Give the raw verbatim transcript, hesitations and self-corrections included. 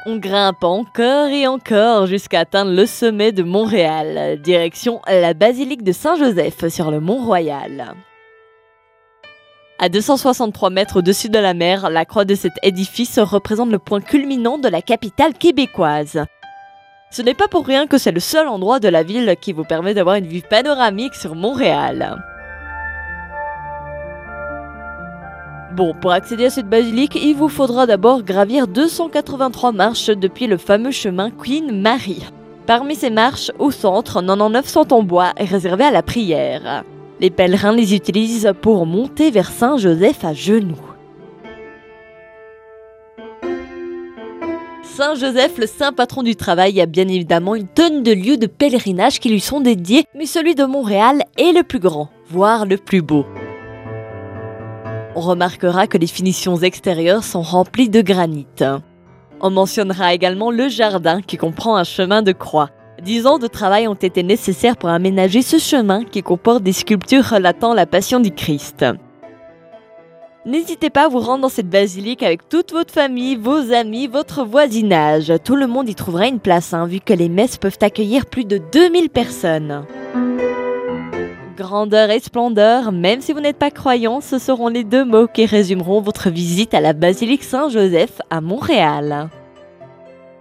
On grimpe encore et encore jusqu'à atteindre le sommet de Montréal, direction la basilique de Saint-Joseph sur le Mont-Royal. À deux cent soixante-trois mètres au-dessus de la mer, la croix de cet édifice représente le point culminant de la capitale québécoise. Ce n'est pas pour rien que c'est le seul endroit de la ville qui vous permet d'avoir une vue panoramique sur Montréal. Bon, pour accéder à cette basilique, il vous faudra d'abord gravir deux cent quatre-vingt-trois marches depuis le fameux chemin Queen Mary. Parmi ces marches, au centre, quatre-vingt-dix-neuf sont en bois et réservées à la prière. Les pèlerins les utilisent pour monter vers Saint-Joseph à genoux. Saint-Joseph, le saint patron du travail, a bien évidemment une tonne de lieux de pèlerinage qui lui sont dédiés, mais celui de Montréal est le plus grand, voire le plus beau. On remarquera que les finitions extérieures sont remplies de granit. On mentionnera également le jardin qui comprend un chemin de croix. Dix ans de travail ont été nécessaires pour aménager ce chemin qui comporte des sculptures relatant la passion du Christ. N'hésitez pas à vous rendre dans cette basilique avec toute votre famille, vos amis, votre voisinage. Tout le monde y trouvera une place, hein, vu que les messes peuvent accueillir plus de deux mille personnes. Grandeur et splendeur, même si vous n'êtes pas croyant, ce seront les deux mots qui résumeront votre visite à la basilique Saint-Joseph à Montréal.